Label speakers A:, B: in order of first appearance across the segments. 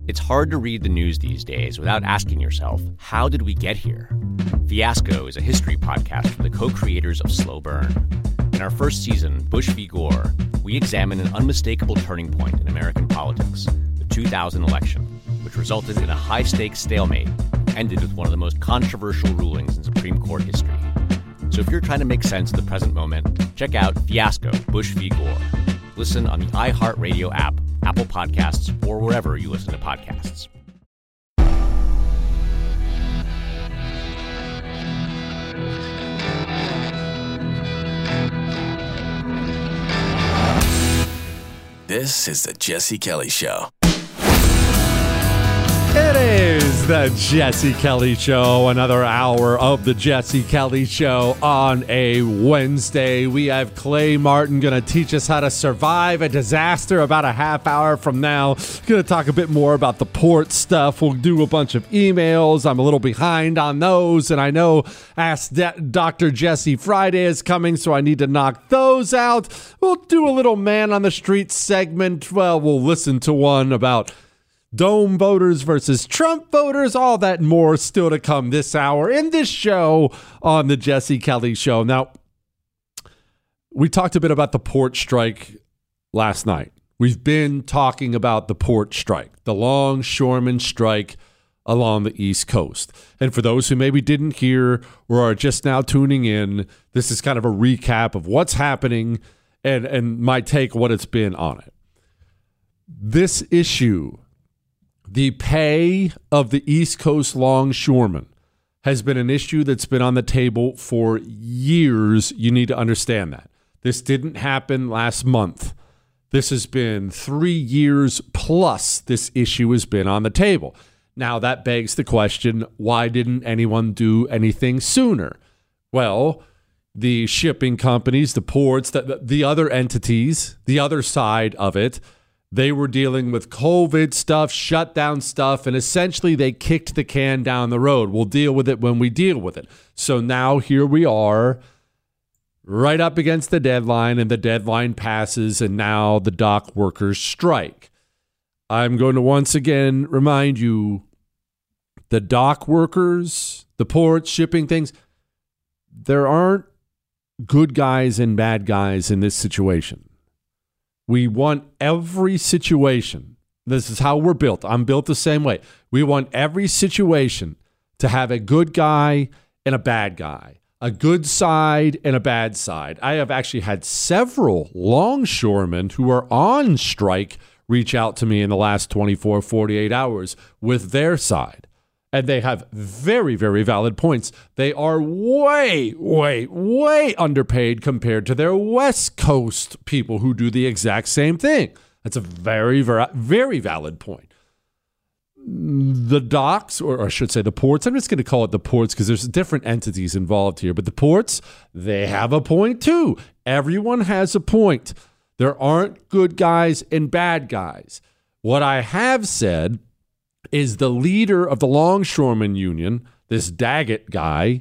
A: It's hard to read the news these days without asking yourself, how did we get here? Fiasco is a history podcast from the co-creators of Slow Burn. In our first season, Bush v. Gore, we examine an unmistakable turning point in American politics, the 2000 election, which resulted in a high-stakes stalemate and ended with one of the most controversial rulings in Supreme Court history. So if you're trying to make sense of the present moment, check out Fiasco, Bush v. Gore. Listen on the iHeartRadio app, Apple Podcasts, or wherever you listen to podcasts.
B: This is the Jesse Kelly Show.
C: It is the Jesse Kelly Show, another hour of the Jesse Kelly Show on a Wednesday. We have Clay Martin going to teach us how to survive a disaster about a half hour from now. Going to talk a bit more about the port stuff. We'll do a bunch of emails. I'm a little behind on those, and I know Ask Dr. Jesse Friday is coming, so I need to knock those out. We'll do a little man on the street segment. Well, we'll listen to one about Dome voters versus Trump voters, all that and more still to come this hour in this show on the Jesse Kelly Show. Now, we talked a bit about the port strike last night. We've been talking about the port strike, the longshoreman strike along the East Coast. And for those who maybe didn't hear or are just now tuning in, this is kind of a recap of what's happening and my take what it's been on it. This issue, the pay of the East Coast longshoremen, has been an issue that's been on the table for years. You need to understand that. This didn't happen last month. This has been 3 years plus this issue has been on the table. Now, that begs the question, why didn't anyone do anything sooner? Well, the shipping companies, the ports, the other entities, the other side of it, they were dealing with COVID stuff, shutdown stuff, and essentially they kicked the can down the road. We'll deal with it when we deal with it. So now here we are, right up against the deadline, and the deadline passes, and now the dock workers strike. I'm going to once again remind you, the dock workers, the ports, shipping things, there aren't good guys and bad guys in this situation. We want every situation. This is how we're built. I'm built the same way. We want every situation to have a good guy and a bad guy, a good side and a bad side. I have actually had several longshoremen who are on strike reach out to me in the last 24, 48 hours with their side. And they have very, very valid points. They are way, way, way underpaid compared to their West Coast people who do the exact same thing. That's a very, very, very valid point. The docks, or I should say the ports, I'm just going to call it the ports because there's different entities involved here. But the ports, they have a point too. Everyone has a point. There aren't good guys and bad guys. What I have said is the leader of the Longshoremen Union, this Daggett guy,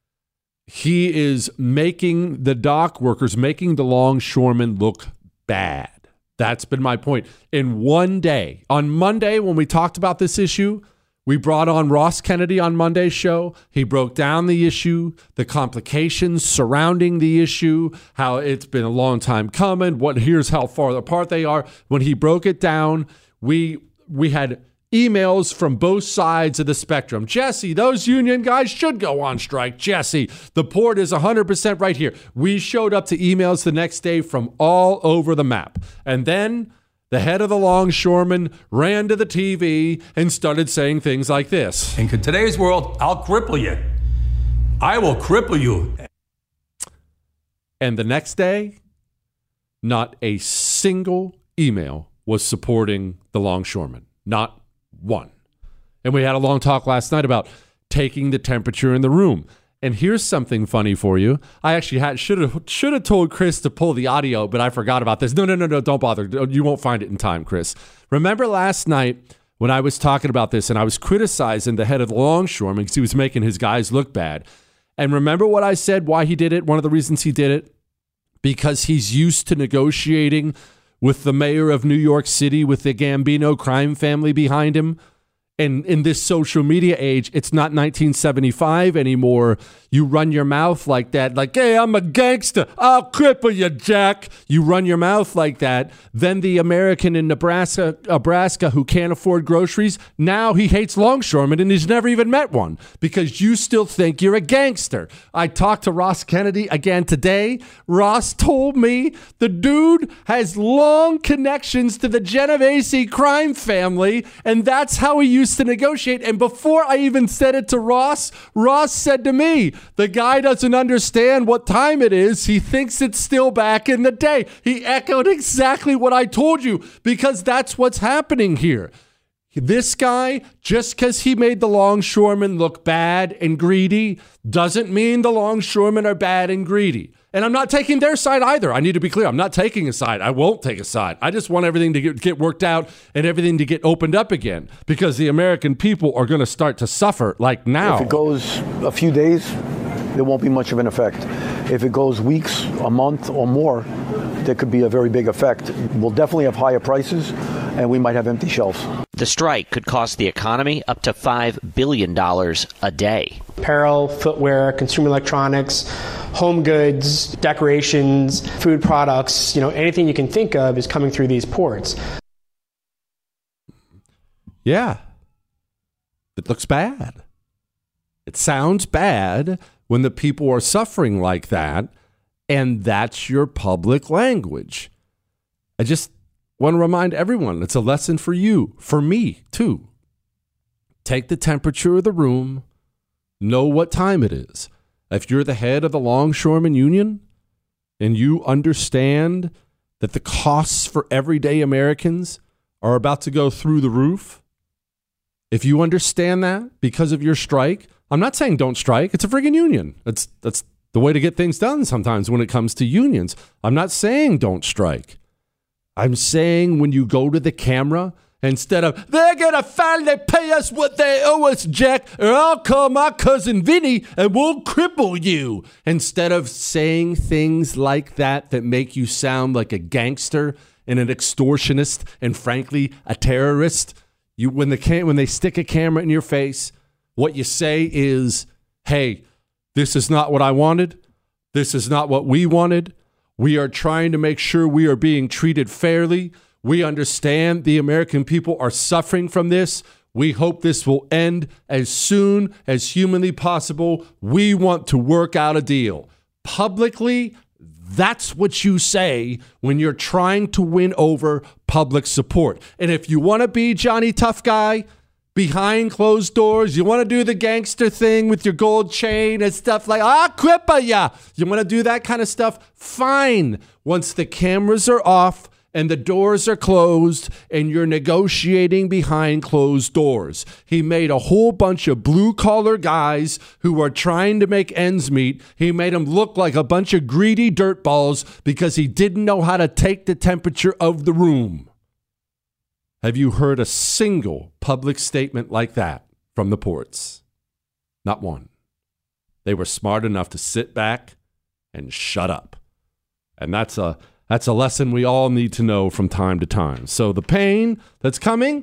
C: he is making the dock workers, making the longshoremen look bad. That's been my point. In one day, on Monday, when we talked about this issue, we brought on Ross Kennedy on Monday's show. He broke down the issue, the complications surrounding the issue, how it's been a long time coming, here's how far apart they are. When he broke it down, we had emails from both sides of the spectrum. Jesse, those union guys should go on strike. Jesse, the port is 100% right here. We showed up to emails the next day from all over the map. And then the head of the longshoremen ran to the TV and started saying things like this.
D: In today's world, I'll cripple you. I will cripple you.
C: And the next day, not a single email was supporting the longshoremen. Not one. And we had a long talk last night about taking the temperature in the room. And here's something funny for you. I actually should have told Chris to pull the audio, but I forgot about this. No, don't bother. You won't find it in time, Chris. Remember last night when I was talking about this and I was criticizing the head of the longshoreman because he was making his guys look bad. And remember what I said, why he did it? One of the reasons he did it? Because he's used to negotiating with the mayor of New York City with the Gambino crime family behind him. And in this social media age, it's not 1975 anymore. You run your mouth like that, like, hey, I'm a gangster. I'll cripple you, Jack. You run your mouth like that. Then the American in Nebraska who can't afford groceries, now he hates longshoremen and he's never even met one because you still think you're a gangster. I talked to Ross Kennedy again today. Ross told me the dude has long connections to the Genovese crime family, and that's how he used to negotiate. And before I even said it to Ross, Ross said to me, the guy doesn't understand what time it is. He thinks it's still back in the day. He echoed exactly what I told you because that's what's happening here. This guy, just because he made the longshoremen look bad and greedy, doesn't mean the longshoremen are bad and greedy. And I'm not taking their side either. I need to be clear. I'm not taking a side. I won't take a side. I just want everything to get worked out and everything to get opened up again because the American people are going to start to suffer like now.
E: If it goes a few days, there won't be much of an effect. If it goes weeks, a month, or more, there could be a very big effect. We'll definitely have higher prices, and we might have empty shelves.
F: The strike could cost the economy up to $5 billion a day.
G: Apparel, footwear, consumer electronics, home goods, decorations, food products, anything you can think of is coming through these ports.
C: Yeah. It looks bad. It sounds bad when the people are suffering like that, and that's your public language. I just want to remind everyone, it's a lesson for you, for me too. Take the temperature of the room, know what time it is. If you're the head of the Longshoremen Union and you understand that the costs for everyday Americans are about to go through the roof, if you understand that because of your strike, I'm not saying don't strike. It's a friggin' union. That's the way to get things done sometimes when it comes to unions. I'm not saying don't strike. I'm saying when you go to the camera, instead of, they're going to finally pay us what they owe us, Jack, or I'll call my cousin Vinny and we'll cripple you. Instead of saying things like that make you sound like a gangster and an extortionist and, frankly, a terrorist, when they stick a camera in your face, what you say is, hey, this is not what I wanted. This is not what we wanted. We are trying to make sure we are being treated fairly. We understand the American people are suffering from this. We hope this will end as soon as humanly possible. We want to work out a deal. Publicly, that's what you say when you're trying to win over public support. And if you want to be Johnny Tough Guy behind closed doors, you want to do the gangster thing with your gold chain and stuff like, I'll cripple ya. You want to do that kind of stuff? Fine. Once the cameras are off and the doors are closed and you're negotiating behind closed doors. He made a whole bunch of blue-collar guys who are trying to make ends meet. He made them look like a bunch of greedy dirtballs because he didn't know how to take the temperature of the room. Have you heard a single public statement like that from the ports? Not one. They were smart enough to sit back and shut up. And that's a lesson we all need to know from time to time. So the pain that's coming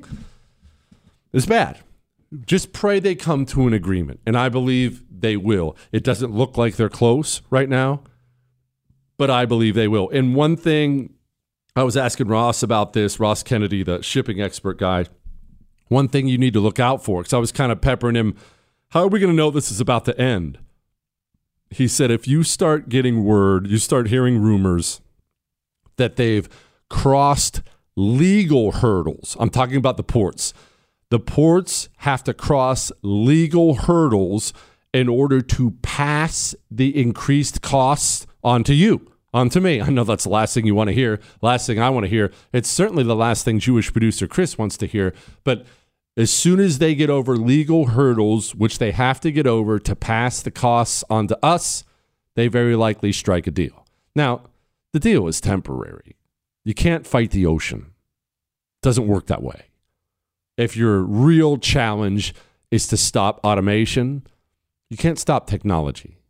C: is bad. Just pray they come to an agreement. And I believe they will. It doesn't look like they're close right now, but I believe they will. And one thing I was asking Ross about this, Ross Kennedy, the shipping expert guy, one thing you need to look out for, because I was kind of peppering him, how are we going to know this is about to end? He said, if you start getting word, you start hearing rumors that they've crossed legal hurdles. I'm talking about the ports. The ports have to cross legal hurdles in order to pass the increased costs onto you, onto me. I know that's the last thing you want to hear, last thing I want to hear. It's certainly the last thing Jewish producer Chris wants to hear. But as soon as they get over legal hurdles, which they have to get over to pass the costs onto us, they very likely strike a deal. Now, the deal is temporary. You can't fight the ocean. It doesn't work that way. If your real challenge is to stop automation, you can't stop technology.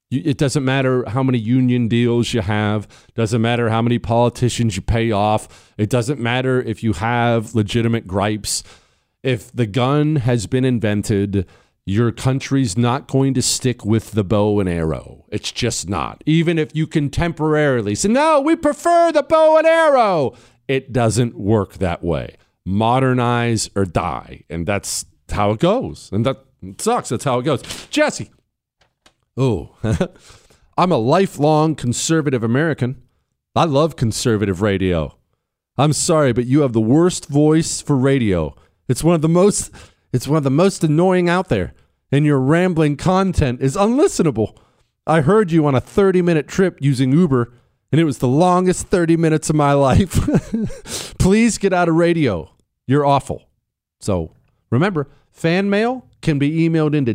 C: It doesn't matter how many union deals you have. Doesn't matter how many politicians you pay off. It doesn't matter if you have legitimate gripes. If the gun has been invented, your country's not going to stick with the bow and arrow. It's just not. Even if you can temporarily say, no, we prefer the bow and arrow. It doesn't work that way. Modernize or die. And that's how it goes. And that sucks. That's how it goes. Jesse. Oh, I'm a lifelong conservative American. I love conservative radio. I'm sorry, but you have the worst voice for radio. It's one of the most annoying out there, and your rambling content is unlistenable. I heard you on a 30-minute trip using Uber, and it was the longest 30 minutes of my life. Please get out of radio. You're awful. So remember, fan mail can be emailed into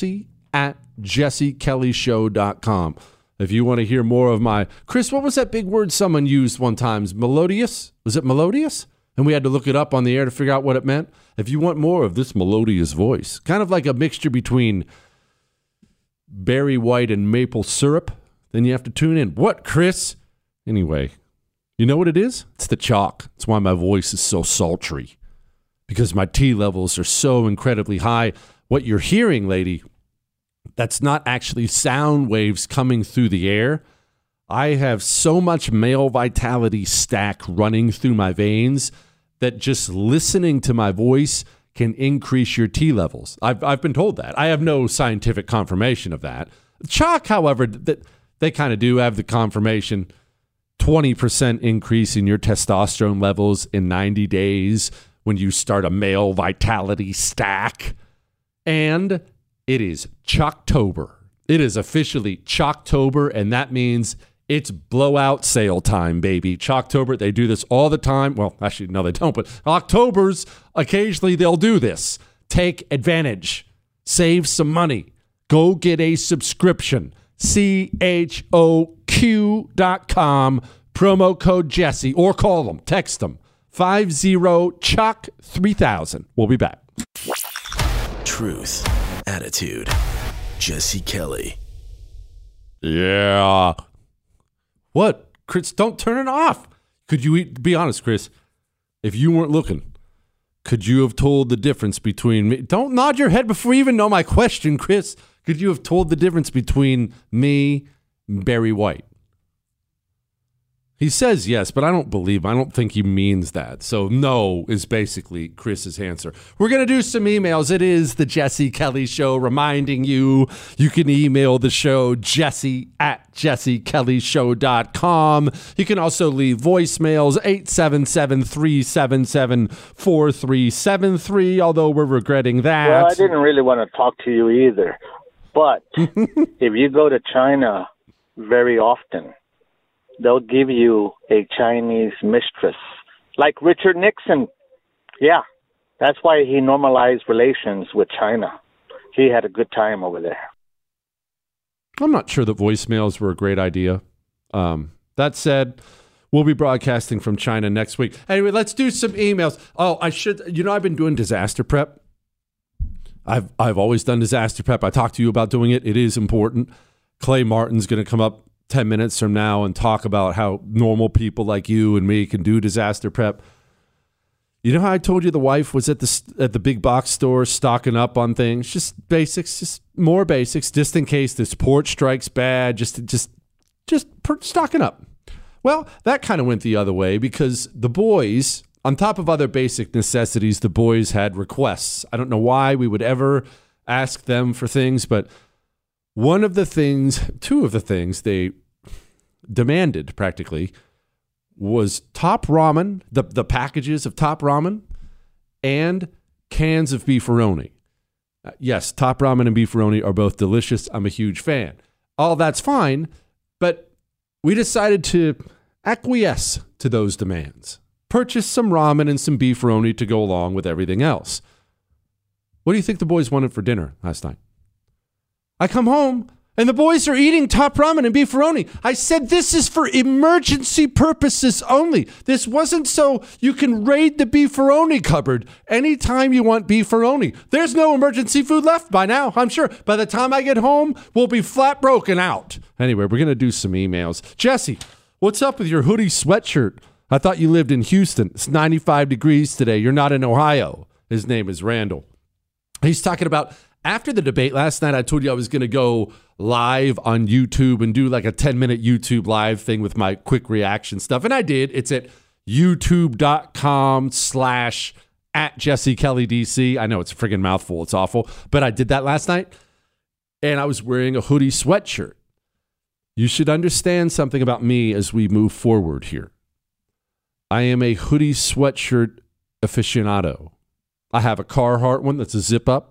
C: jesse@jessekellyshow.com. If you want to hear more of my... Chris, what was that big word someone used one time? Melodious? Was it melodious? And we had to look it up on the air to figure out what it meant. If you want more of this melodious voice, kind of like a mixture between Barry White and maple syrup, then you have to tune in. What, Chris? Anyway, you know what it is? It's the chalk. It's why my voice is so sultry, because my T levels are so incredibly high. What you're hearing, lady, that's not actually sound waves coming through the air. I have so much male vitality stack running through my veins that just listening to my voice can increase your T levels. I've been told that. I have no scientific confirmation of that. Chalk, however, that they kind of do have the confirmation. 20% increase in your testosterone levels in 90 days when you start a male vitality stack. And it is Chalktober. It is officially Chalktober, and that means it's blowout sale time, baby. Chalktober, they do this all the time. Well, actually, no, they don't, but Octobers, occasionally they'll do this. Take advantage. Save some money. Go get a subscription. CHOQ.com, promo code Jesse, or call them, text them, 50-CHOC-3000. We'll be back.
B: Truth, attitude, Jesse Kelly.
C: Yeah. What? Chris, don't turn it off. Could you be honest, Chris? If you weren't looking, could you have told the difference between me? Don't nod your head before you even know my question, Chris. Could you have told the difference between me and Barry White? He says yes, but I don't think he means that. So no is basically Chris's answer. We're going to do some emails. It is the Jesse Kelly Show, reminding you can email the show, jesse@jessekellyshow.com. You can also leave voicemails, 877-377-4373, although we're regretting that.
H: Well, I didn't really want to talk to you either. But if you go to China very often, they'll give you a Chinese mistress, like Richard Nixon. Yeah, that's why he normalized relations with China. He had a good time over there.
C: I'm not sure that voicemails were a great idea. That said, we'll be broadcasting from China next week. Anyway, let's do some emails. Oh, I've been doing disaster prep. I've always done disaster prep. I talked to you about doing it. It is important. Clay Martin's going to come up 10 minutes from now and talk about how normal people like you and me can do disaster prep. You know how I told you the wife was at the big box store stocking up on things? Just basics, just more basics, just in case this port strikes bad, just stocking up. Well, that kind of went the other way because the boys, on top of other basic necessities, the boys had requests. I don't know why we would ever ask them for things, but two of the things they demanded practically was Top Ramen, the packages of Top Ramen, and cans of beefaroni. Yes, Top Ramen and beefaroni are both delicious. I'm a huge fan. All that's fine, but we decided to acquiesce to those demands. Purchase some ramen and some beefaroni to go along with everything else. What do you think the boys wanted for dinner last night? I come home And the boys are eating top ramen and beefaroni. I said, this is for emergency purposes only. This wasn't so you can raid the beefaroni cupboard anytime you want beefaroni. There's no emergency food left by now, I'm sure. By the time I get home, we'll be flat broken out. Anyway, we're going to do some emails. Jesse, what's up with your hoodie sweatshirt? I thought you lived in Houston. It's 95 degrees today. You're not in Ohio. His name is Randall. He's talking about after the debate last night, I told you I was going to go live on YouTube and do like a 10-minute YouTube live thing with my quick reaction stuff. And I did. It's at youtube.com/@JesseKellyDC. I know it's a friggin' mouthful. It's awful. But I did that last night. And I was wearing a hoodie sweatshirt. You should understand something about me as we move forward here. I am a hoodie sweatshirt aficionado. I have a Carhartt one that's a zip up.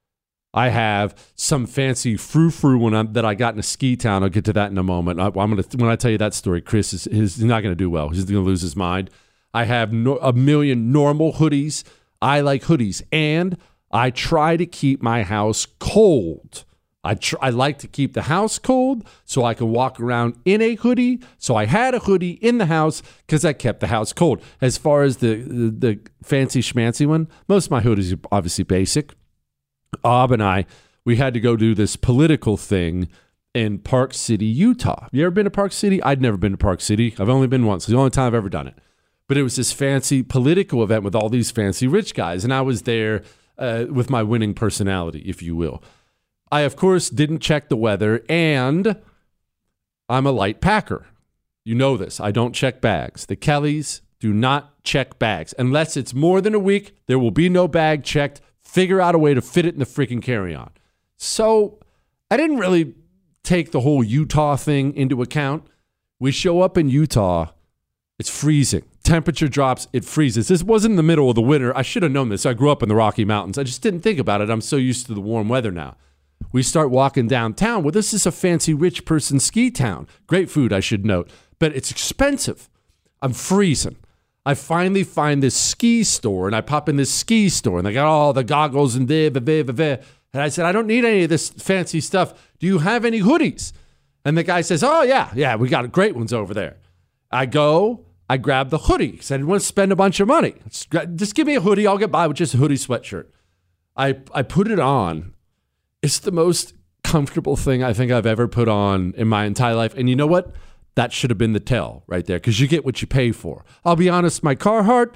C: I have some fancy frou-frou one that I got in a ski town. I'll get to that in a moment. When I tell you that story, Chris he's not going to do well. He's going to lose his mind. I have a million normal hoodies. I like hoodies, and I try to keep my house cold. I like to keep the house cold so I can walk around in a hoodie. So I had a hoodie in the house because I kept the house cold. As far as the fancy schmancy one, most of my hoodies are obviously basic. Ob and I, we had to go do this political thing in Park City, Utah. You ever been to Park City? I'd never been to Park City. I've only been once. It's the only time I've ever done it. But it was this fancy political event with all these fancy rich guys. And I was there with my winning personality, if you will. I, of course, didn't check the weather. And I'm a light packer. You know this. I don't check bags. The Kellys do not check bags. Unless it's more than a week, there will be no bag checked. Figure out a way to fit it in the freaking carry-on. So I didn't really take the whole Utah thing into account. We show up in Utah. It's freezing. Temperature drops. It freezes. This wasn't in the middle of the winter. I should have known this. I grew up in the Rocky Mountains. I just didn't think about it. I'm so used to the warm weather now. We start walking downtown. Well, this is a fancy rich person ski town. Great food, I should note. But it's expensive. I'm freezing. I finally find this ski store, and I pop in this ski store, and they got all the goggles and and I said, I don't need any of this fancy stuff. Do you have any hoodies? And the guy says, oh, yeah, we got great ones over there. I go, I grab the hoodie because I didn't want to spend a bunch of money. Just give me a hoodie. I'll get by with just a hoodie sweatshirt. I put it on. It's the most comfortable thing I think I've ever put on in my entire life. And you know what? That should have been the tell right there because you get what you pay for. I'll be honest, my Carhartt,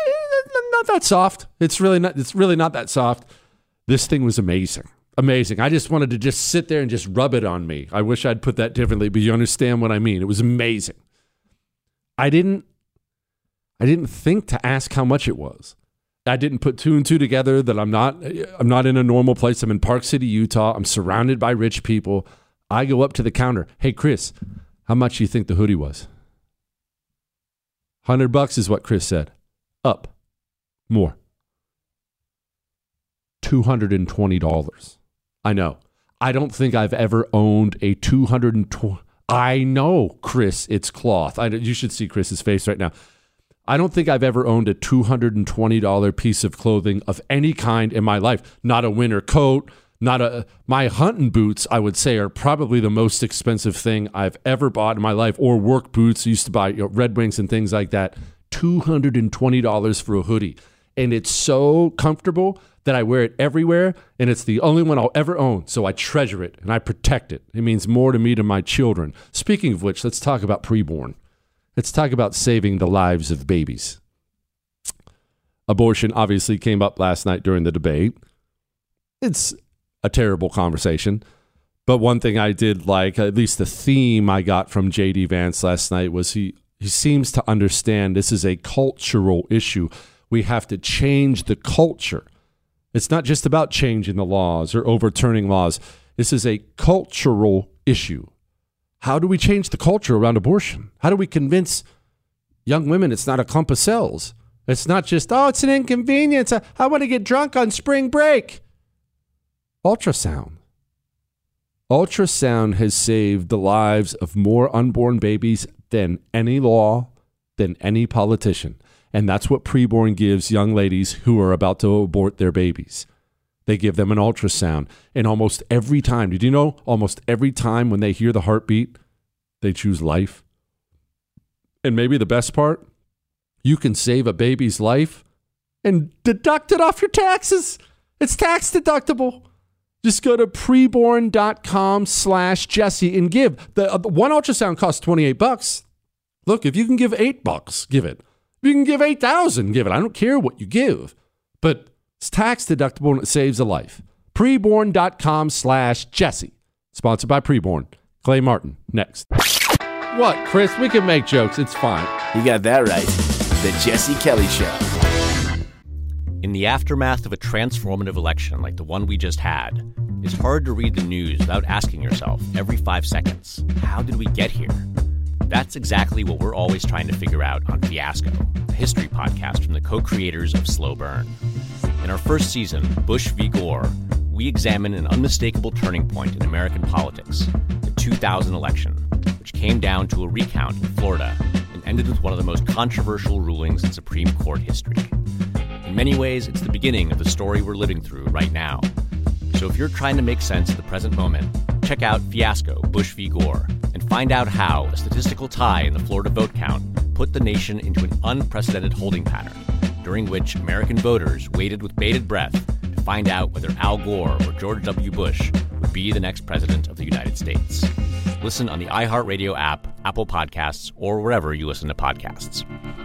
C: not that soft. It's really not that soft. This thing was amazing. Amazing. I just wanted to just sit there and just rub it on me. I wish I'd put that differently, but you understand what I mean. It was amazing. I didn't think to ask how much it was. I didn't put two and two together that I'm not in a normal place. I'm in Park City, Utah. I'm surrounded by rich people. I go up to the counter. Hey, Chris, how much do you think the hoodie was? $100 is what Chris said. Up. More. $220. I know. I don't think I've ever owned a $220. I know, Chris, it's cloth. You should see Chris's face right now. I don't think I've ever owned a $220 piece of clothing of any kind in my life. Not a winter coat. My hunting boots, I would say, are probably the most expensive thing I've ever bought in my life, or work boots. I used to buy Red Wings and things like that. $220 for a hoodie. And it's so comfortable that I wear it everywhere, and it's the only one I'll ever own. So I treasure it, and I protect it. It means more to me than my children. Speaking of which, let's talk about preborn. Let's talk about saving the lives of babies. Abortion obviously came up last night during the debate. It's a terrible conversation. But one thing I did like, at least the theme I got from J.D. Vance last night, was he seems to understand this is a cultural issue. We have to change the culture. It's not just about changing the laws or overturning laws. This is a cultural issue. How do we change the culture around abortion? How do we convince young women it's not a clump of cells? It's not just, it's an inconvenience. I want to get drunk on spring break. Ultrasound. Ultrasound has saved the lives of more unborn babies than any law, than any politician. And that's what preborn gives young ladies who are about to abort their babies. they give them an ultrasound. And almost every time, did you know, almost every time when they hear the heartbeat, they choose life? And maybe the best part, you can save a baby's life and deduct it off your taxes. It's tax deductible. Just go to preborn.com/Jesse and give. The one ultrasound costs $28. Look, if you can give $8, give it. If you can give $8,000, give it. I don't care what you give, but it's tax deductible and it saves a life. Preborn.com/Jesse. Sponsored by Preborn. Clay Martin, next. What, Chris? We can make jokes. It's fine.
B: You got that right. The Jesse Kelly Show.
A: In the aftermath of a transformative election like the one we just had, it's hard to read the news without asking yourself every 5 seconds, how did we get here? That's exactly what we're always trying to figure out on Fiasco, a history podcast from the co-creators of Slow Burn. In our first season, Bush v. Gore, we examine an unmistakable turning point in American politics, the 2000 election, which came down to a recount in Florida and ended with one of the most controversial rulings in Supreme Court history. In many ways, it's the beginning of the story we're living through right now. So if you're trying to make sense of the present moment, check out Fiasco, Bush v. Gore, and find out how a statistical tie in the Florida vote count put the nation into an unprecedented holding pattern, during which American voters waited with bated breath to find out whether Al Gore or George W. Bush would be the next president of the United States. Listen on the iHeartRadio app, Apple Podcasts, or wherever you listen to podcasts.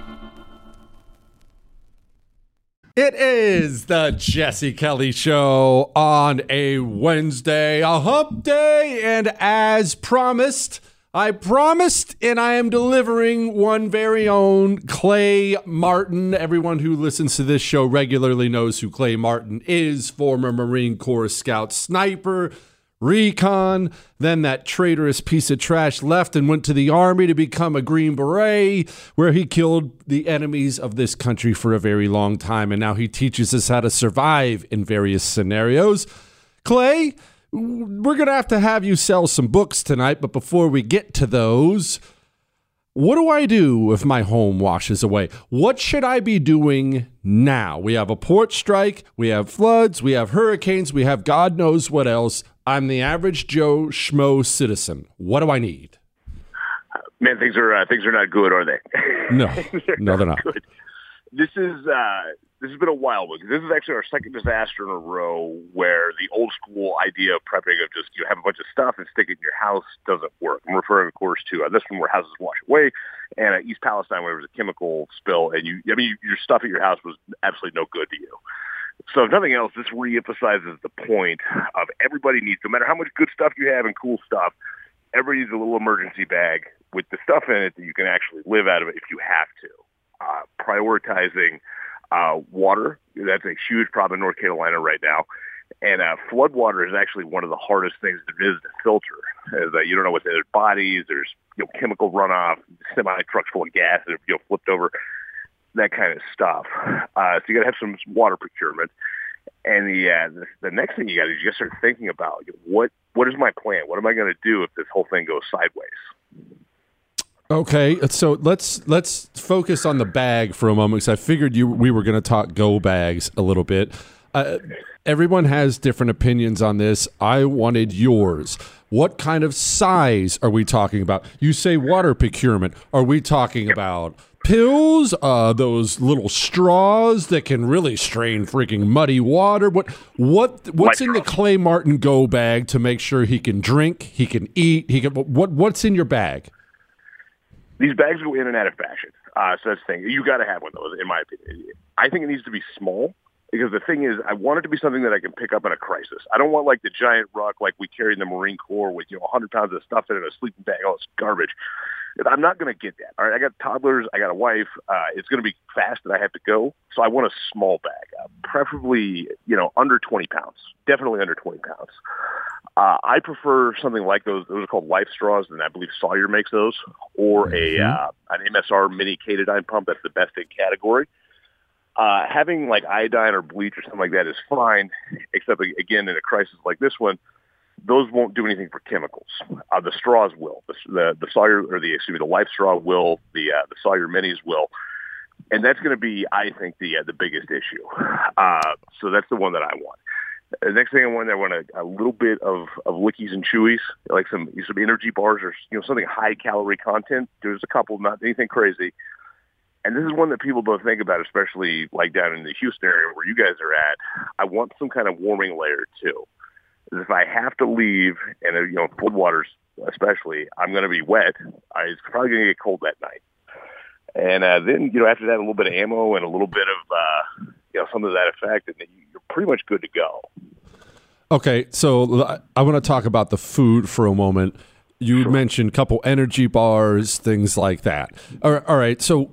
C: It is the Jesse Kelly Show on a Wednesday, a hump day, and as promised, I promised, and I am delivering one very own Clay Martin. Everyone who listens to this show regularly knows who Clay Martin is, former Marine Corps Scout Sniper, recon, then that traitorous piece of trash left and went to the Army to become a Green Beret, where he killed the enemies of this country for a very long time, and now he teaches us how to survive in various scenarios. Clay, we're going to have you sell some books tonight, but before we get to those, what do I do if my home washes away? What should I be doing now? We have a port strike, we have floods, we have hurricanes, we have God knows what else. I'm the average Joe Schmo citizen. What do I need?
I: Man, things are not good, are they?
C: No, they're not.
I: Good. This has been a wild one. This is actually our second disaster in a row where the old school idea of prepping of just have a bunch of stuff and stick it in your house doesn't work. I'm referring, of course, to this one where houses wash away, and East Palestine where there was a chemical spill, and your stuff at your house was absolutely no good to you. So if nothing else, this reemphasizes the point of everybody needs, no matter how much good stuff you have and cool stuff, everybody needs a little emergency bag with the stuff in it that you can actually live out of it if you have to. Prioritizing water, that's a huge problem in North Carolina right now. And flood water is actually one of the hardest things there is to filter. As you don't know what's in their bodies, there's chemical runoff, semi-trucks full of gas that have flipped over, that kind of stuff. So you got to have some water procurement. And the next thing you got to do is you got to start thinking about what is my plan? What am I going to do if this whole thing goes sideways?
C: Okay, so let's focus on the bag for a moment, because I figured we were going to talk go bags a little bit. Everyone has different opinions on this. I wanted yours. What kind of size are we talking about? You say water procurement. Are we talking about pills, those little straws that can really strain freaking muddy water? What's in the Clay Martin go bag to make sure he can drink, he can eat, what's in your bag?
I: These bags go in and out of fashion. So that's the thing. You got to have one of those, in my opinion. I think it needs to be small, because the thing is, I want it to be something that I can pick up in a crisis. I don't want like the giant ruck like we carry in the Marine Corps with 100 pounds of stuff in a sleeping bag, all this garbage. I'm not going to get that. All right, I got toddlers, I got a wife. It's going to be fast and I have to go. So I want a small bag, preferably under 20 pounds. Definitely under 20 pounds. I prefer something like those. Those are called Life Straws, and I believe Sawyer makes those, or an MSR mini Katadyn pump. That's the best in category. Having like iodine or bleach or something like that is fine, except again in a crisis like this one, those won't do anything for chemicals. The straws will. The Sawyer the Life Straw will. The Sawyer minis will, and that's going to be, I think, the biggest issue. So that's the one that I want. The next thing I want a little bit of Lickies and Chewies, like some energy bars or something high calorie content. There's a couple, not anything crazy. And this is one that people don't think about, especially like down in the Houston area where you guys are at. I want some kind of warming layer too. If I have to leave, and cold waters especially, I'm going to be wet. It's probably going to get cold that night. And then after that, a little bit of ammo and a little bit of some of that effect, and then you're pretty much good to go.
C: Okay, so I want to talk about the food for a moment. You mentioned a couple energy bars, things like that. All right, so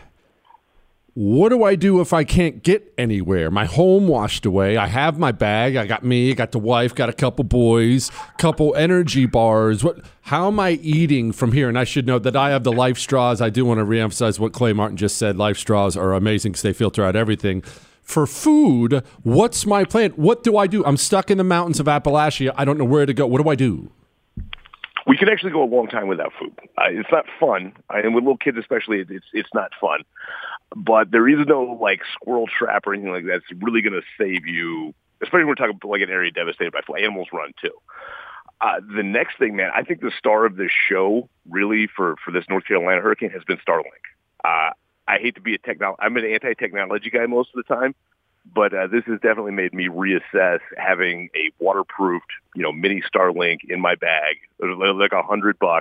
C: what do I do if I can't get anywhere? My home washed away. I have my bag. I got me, got the wife, got a couple boys, couple energy bars. How am I eating from here? And I should note that I have the Life Straws. I do want to reemphasize what Clay Martin just said. Life Straws are amazing because they filter out everything. For food, what's my plan? What do I do? I'm stuck in the mountains of Appalachia. I don't know where to go. What do I do?
I: We can actually go a long time without food. It's not fun, and with little kids especially, it's not fun. But there is no squirrel trap or anything like that. It's really going to save you, especially when we're talking about an area devastated by fly. Animals run too. The next thing, man, I think the star of this show really for this North Carolina hurricane has been Starlink. I hate to be I'm an anti-technology guy most of the time, but this has definitely made me reassess having a waterproofed, mini Starlink in my bag. Like $100.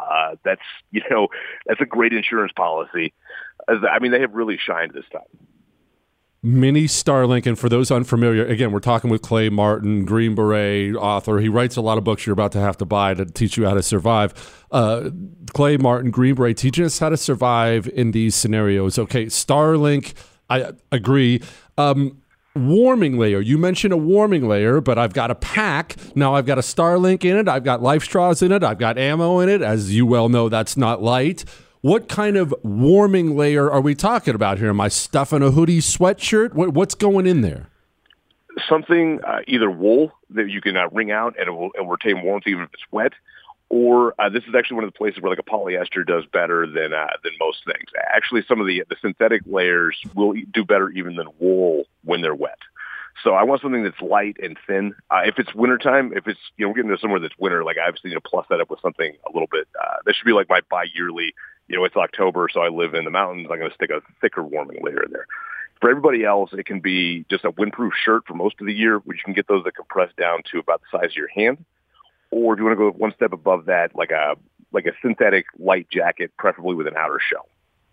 I: That's a great insurance policy. They have really shined this time.
C: Mini Starlink, and for those unfamiliar, again, we're talking with Clay Martin, Green Beret author. He writes a lot of books you're about to have to buy to teach you how to survive. Clay Martin, Green Beret, teaching us how to survive in these scenarios. Okay, Starlink, I agree. Warming layer. You mentioned a warming layer, but I've got a pack. Now I've got a Starlink in it. I've got Life Straws in it. I've got ammo in it. As you well know, that's not light. What kind of warming layer are we talking about here? Am I stuffing a hoodie sweatshirt? What's going in there?
I: Something, either wool that you can wring out and it will retain warmth even if it's wet, or this is actually one of the places where a polyester does better than most things. Actually, some of the synthetic layers will do better even than wool when they're wet. So I want something that's light and thin. If it's wintertime, if it's, we're getting to somewhere that's winter, I obviously need to plus that up with something a little bit, that should be my bi-yearly, it's October, so I live in the mountains. I'm going to stick a thicker warming layer in there. For everybody else, it can be just a windproof shirt for most of the year, which you can get those that compress down to about the size of your hand. Or if you want to go one step above that, like a synthetic light jacket, preferably with an outer shell.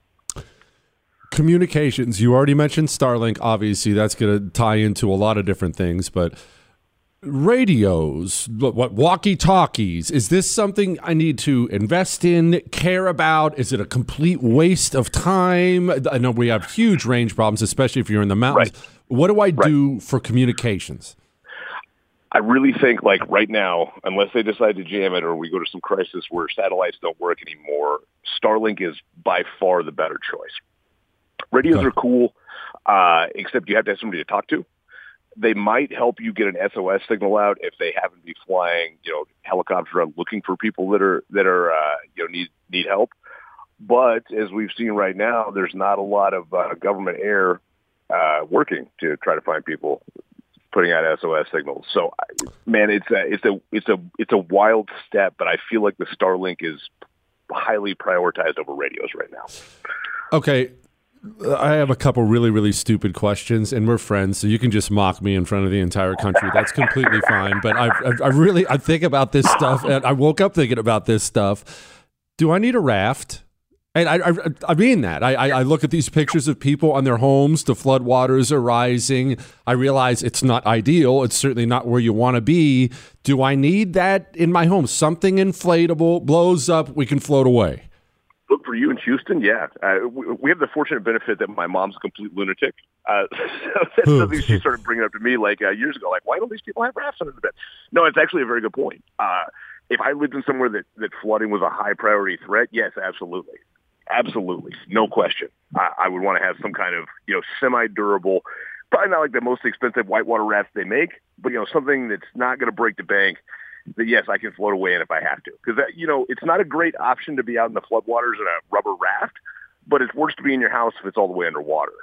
C: Communications. You already mentioned Starlink. Obviously, that's going to tie into a lot of different things, but radios, walkie-talkies, is this something I need to invest in, care about? Is it a complete waste of time? I know we have huge range problems, especially if you're in the mountains. Right. What do I do for communications?
I: I really think right now, unless they decide to jam it or we go to some crisis where satellites don't work anymore, Starlink is by far the better choice. Radios are cool, except you have to have somebody to talk to. They might help you get an SOS signal out if they happen to be flying, helicopters around looking for people that are need help. But as we've seen right now, there's not a lot of government air working to try to find people putting out SOS signals. So, man, it's a wild step, but I feel like the Starlink is highly prioritized over radios right now.
C: Okay. I have a couple really, really stupid questions, and we're friends, so you can just mock me in front of the entire country. That's completely fine. But I think about this stuff, and I woke up thinking about this stuff. Do I need a raft? And I mean that. I look at these pictures of people on their homes. The floodwaters are rising. I realize it's not ideal. It's certainly not where you want to be. Do I need that in my home? Something inflatable, blows up, we can float away.
I: Look, for you in Houston, yeah. We have the fortunate benefit that my mom's a complete lunatic. So that's something she started bringing up to me years ago. Why don't these people have rafts under the bed? No, it's actually a very good point. If I lived in somewhere that flooding was a high priority threat, yes, absolutely. Absolutely. No question. I would want to have some kind of, semi-durable, probably not the most expensive whitewater rafts they make, but, something that's not going to break the bank. That yes, I can float away in if I have to. Because, it's not a great option to be out in the floodwaters in a rubber raft, but it's worse to be in your house if it's all the way underwater.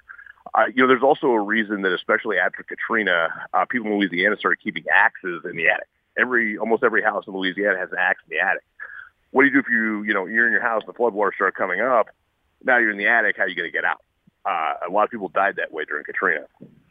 I: There's also a reason that, especially after Katrina, people in Louisiana started keeping axes in the attic. Almost every house in Louisiana has an axe in the attic. What do you do if you're in your house, the floodwaters start coming up? Now you're in the attic. How are you going to get out? A lot of people died that way during Katrina.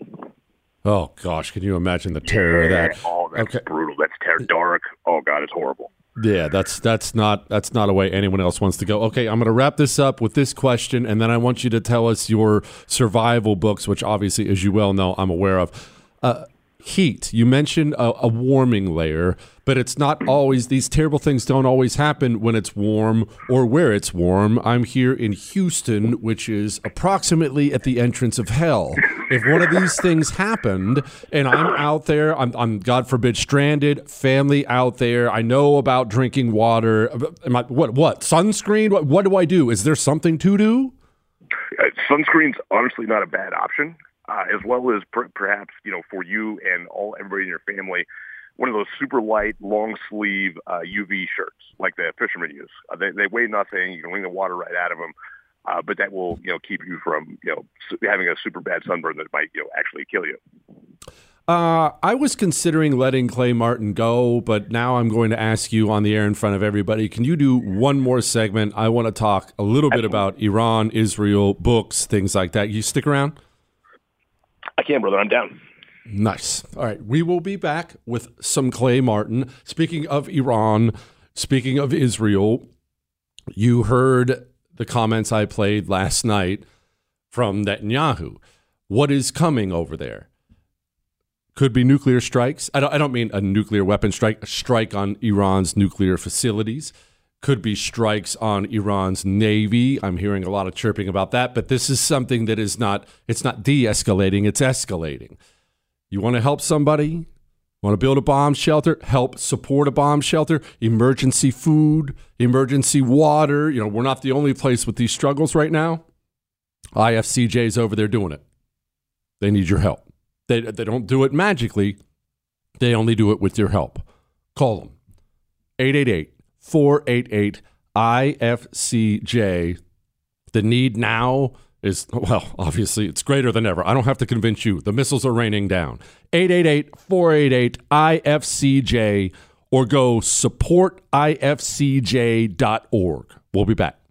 C: Oh gosh, can you imagine the terror of that?
I: Oh, that's brutal. That's dark. Oh God, it's horrible.
C: Yeah, that's not a way anyone else wants to go. Okay, I'm going to wrap this up with this question, and then I want you to tell us your survival books, which obviously, as you well know, I'm aware of. Heat. You mentioned a warming layer, but it's not always, these terrible things don't always happen when it's warm or where it's warm. I'm here in Houston, which is approximately at the entrance of hell. If one of these things happened and I'm out there, I'm God forbid stranded, family out there, I know about drinking water. What? Sunscreen? What do I do? Is there something to do?
I: Sunscreen's honestly not a bad option. As well as perhaps, for you and everybody in your family, one of those super light, long sleeve UV shirts like the fishermen use. They weigh nothing. You can wring the water right out of them, but that will, keep you from, having a super bad sunburn that might, actually kill you.
C: I was considering letting Clay Martin go, but now I'm going to ask you on the air in front of everybody. Can you do one more segment? I want to talk a little bit about Iran, Israel, books, things like that. You stick around?
I: I can, brother. I'm down.
C: Nice. All right. We will be back with some Clay Martin. Speaking of Iran, speaking of Israel, you heard the comments I played last night from Netanyahu. What is coming over there? Could be nuclear strikes. I don't mean a nuclear weapon strike, a strike on Iran's nuclear facilities. Could be strikes on Iran's Navy. I'm hearing a lot of chirping about that, but this is something that it's not de-escalating, it's escalating. You want to help somebody? Want to build a bomb shelter? Help support a bomb shelter? Emergency food, emergency water. We're not the only place with these struggles right now. IFCJ's over there doing it. They need your help. They don't do it magically. They only do it with your help. Call them. 888-488-IFCJ. The need now is, obviously it's greater than ever. I don't have to convince you. The missiles are raining down. 888-488-IFCJ or go supportifcj.org. We'll be back.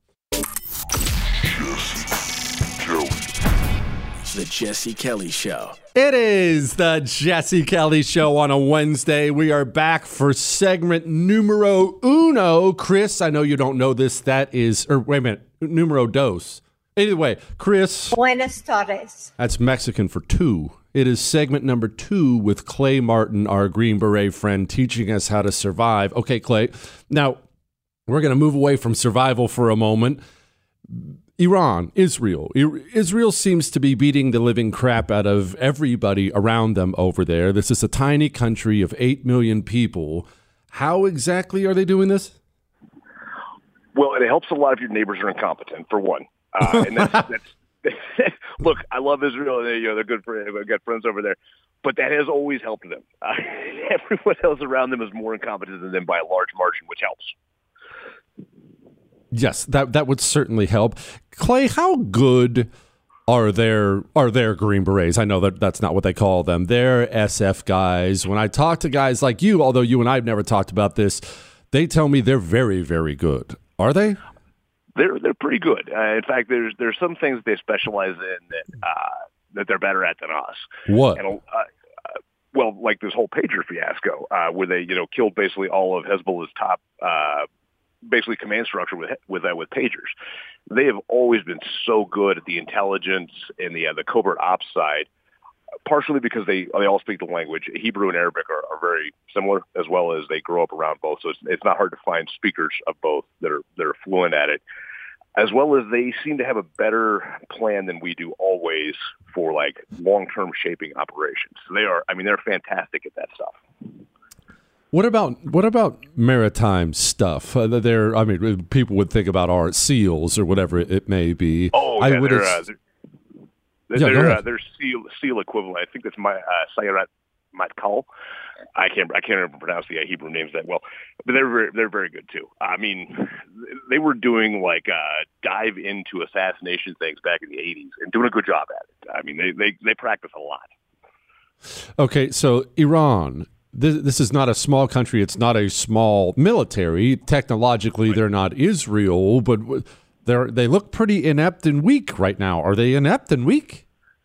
B: The Jesse Kelly Show.
C: It is the Jesse Kelly Show on a Wednesday. We are back for segment numero uno. Chris, I know you don't know this. Numero dos. Anyway, Chris.
J: Buenas tardes.
C: That's Mexican for two. It is segment number 2 with Clay Martin, our Green Beret friend, teaching us how to survive. Okay, Clay. Now, we're going to move away from survival for a moment. Iran, Israel. Israel seems to be beating the living crap out of everybody around them over there. This is a tiny country of 8 million people. How exactly are they doing this?
I: Well, it helps a lot if your neighbors are incompetent, for one. And that's look, I love Israel. They're good friends. I've got friends over there. But that has always helped them. Everyone else around them is more incompetent than them by a large margin, which helps.
C: Yes, that would certainly help. Clay, how good are their Green Berets? I know that's not what they call them. They're SF guys. When I talk to guys like you, although you and I have never talked about this, they tell me they're very, very good. Are they?
I: They're pretty good. In fact, there's some things they specialize in that they're better at than us.
C: What?
I: And, well, like this whole pager fiasco, where they killed basically all of Hezbollah's top basically command structure with pagers. They have always been so good at the intelligence and the covert ops side, partially because they all speak the language. Hebrew and Arabic are very similar, as well as they grow up around both. So it's not hard to find speakers of both that are fluent at it, as well as they seem to have a better plan than we do always for like long-term shaping operations. So they're fantastic at that stuff.
C: What about maritime stuff? People would think about our SEALs or whatever it may be.
I: Oh, yeah, they're SEAL equivalent. I think that's my Sayeret Matkal. I can't even pronounce the Hebrew names that well, but they're very good too. I mean, they were doing like dive into assassination things back in the 80s and doing a good job at it. I mean, they practice a lot.
C: Okay, so Iran. This is not a small country. It's not a small military. Technologically, they're not Israel, but they look pretty inept and weak right now. Are they inept and weak?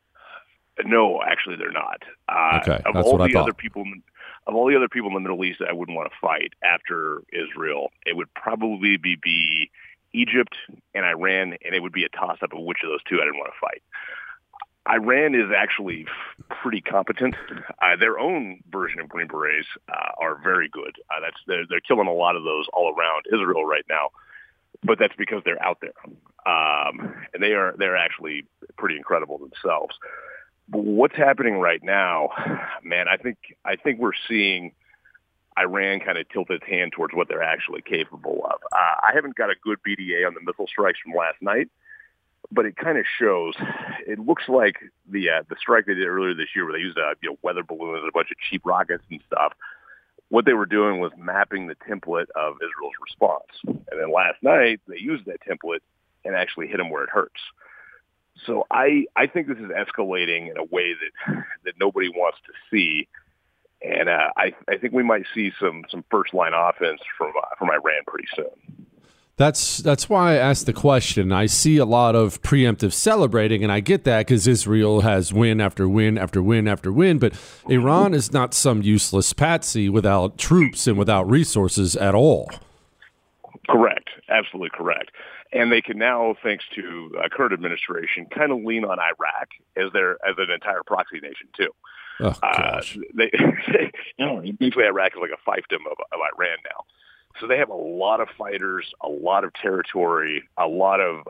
I: No, actually, they're not.
C: Okay,
I: of
C: that's
I: all
C: what I
I: the
C: thought.
I: other people, of all the other people in the Middle East that I wouldn't want to fight after Israel, it would probably be Egypt and Iran, and it would be a toss-up of which of those two I didn't want to fight. Iran is actually pretty competent. Their own version of Green Berets are very good. They're killing a lot of those all around Israel right now, but that's because they're out there, and they're actually pretty incredible themselves. But what's happening right now, man? I think we're seeing Iran kind of tilt its hand towards what they're actually capable of. I haven't got a good BDA on the missile strikes from last night, but it kind of shows. It looks like the strike they did earlier this year, where they used weather balloons and a bunch of cheap rockets and stuff. What they were doing was mapping the template of Israel's response, and then last night they used that template and actually hit them where it hurts. So I think this is escalating in a way that nobody wants to see, and I think we might see some first line offense from Iran pretty soon.
C: That's why I asked the question. I see a lot of preemptive celebrating, and I get that because Israel has win after win after win after win, but Iran is not some useless patsy without troops and without resources at all.
I: Correct. Absolutely correct. And they can now, thanks to current administration, kind of lean on Iraq as an entire proxy nation too.
C: Oh, gosh.
I: Basically Iraq is like a fiefdom of Iran now. So they have a lot of fighters, a lot of territory, a lot of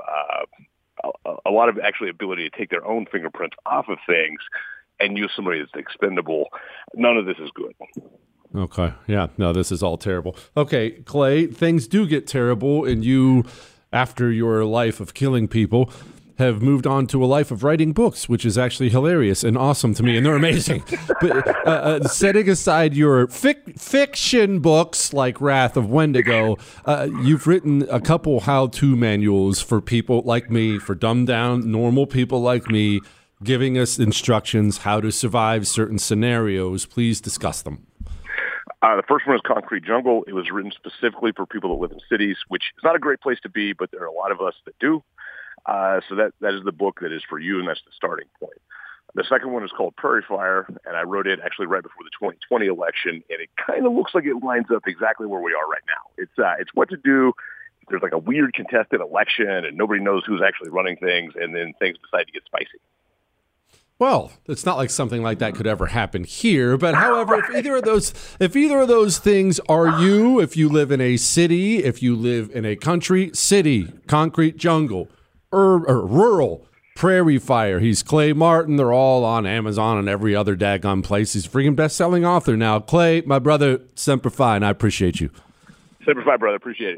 I: actually ability to take their own fingerprints off of things and use somebody that's expendable. None of this is good.
C: Okay. Yeah. No, this is all terrible. Okay, Clay, things do get terrible, and you, after your life of killing people, have moved on to a life of writing books, which is actually hilarious and awesome to me, and they're amazing. But setting aside your fiction books like Wrath of Wendigo, you've written a couple how-to manuals for people like me, for dumbed-down, normal people like me, giving us instructions how to survive certain scenarios. Please discuss them.
I: The first one is Concrete Jungle. It was written specifically for people that live in cities, which is not a great place to be, but there are a lot of us that do. So that is the book that is for you, and that's the starting point. The second one is called Prairie Fire, and I wrote it actually right before the 2020 election, and it kind of looks like it lines up exactly where we are right now. It's what to do if there's like a weird contested election and nobody knows who's actually running things, and then things decide to get spicy.
C: Well, it's not like something like that could ever happen here. But however, if either of those things are you, if you live in a city, if you live in a country, city, Concrete Jungle, or rural, Prairie Fire. He's Clay Martin. They're all on Amazon and every other daggone place. He's a freaking best-selling author now. Clay, my brother, Semper Fi, and I appreciate you.
I: Semper Fi, brother. Appreciate it.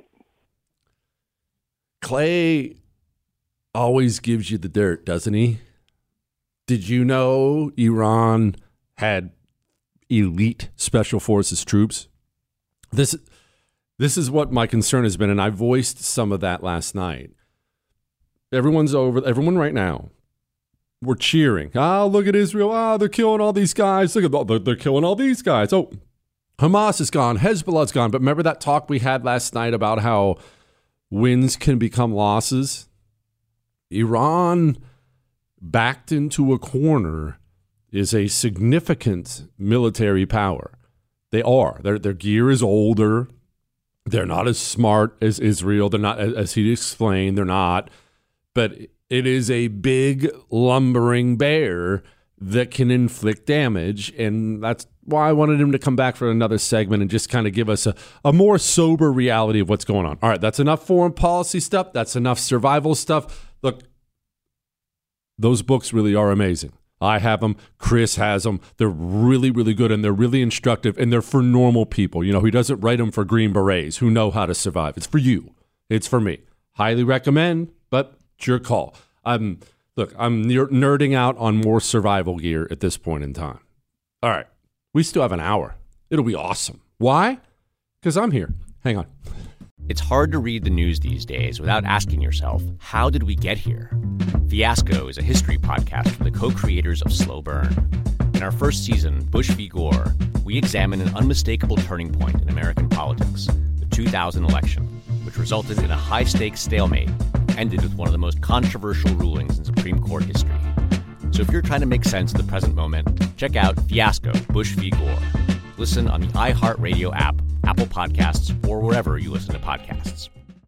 C: Clay always gives you the dirt, doesn't he? Did you know Iran had elite special forces troops? This is what my concern has been, and I voiced some of that last night. Everyone right now, we're cheering. Look at Israel. They're killing all these guys. They're killing all these guys. Oh, Hamas is gone. Hezbollah's gone. But remember that talk we had last night about how wins can become losses? Iran, backed into a corner, is a significant military power. They are. Their gear is older. They're not as smart as Israel. They're not, as he explained, they're not. But it is a big, lumbering bear that can inflict damage, and that's why I wanted him to come back for another segment and just kind of give us a more sober reality of what's going on. All right, that's enough foreign policy stuff. That's enough survival stuff. Look, those books really are amazing. I have them. Chris has them. They're really, really good, and they're really instructive, and they're for normal people. You know, he doesn't write them for Green Berets who know how to survive. It's for you. It's for me. Highly recommend, but it's your call. I'm nerding out on more survival gear at this point in time. All right. We still have an hour. It'll be awesome. Why? Because I'm here. Hang on.
A: It's hard to read the news these days without asking yourself, how did we get here? Fiasco is a history podcast from the co-creators of Slow Burn. In our first season, Bush v. Gore, we examine an unmistakable turning point in American politics, the 2000 election, which resulted in a high-stakes stalemate and ended with one of the most controversial rulings in Supreme Court history. So if you're trying to make sense of the present moment, check out Fiasco, Bush v. Gore. Listen on the iHeartRadio app, Apple Podcasts, or wherever you listen to podcasts.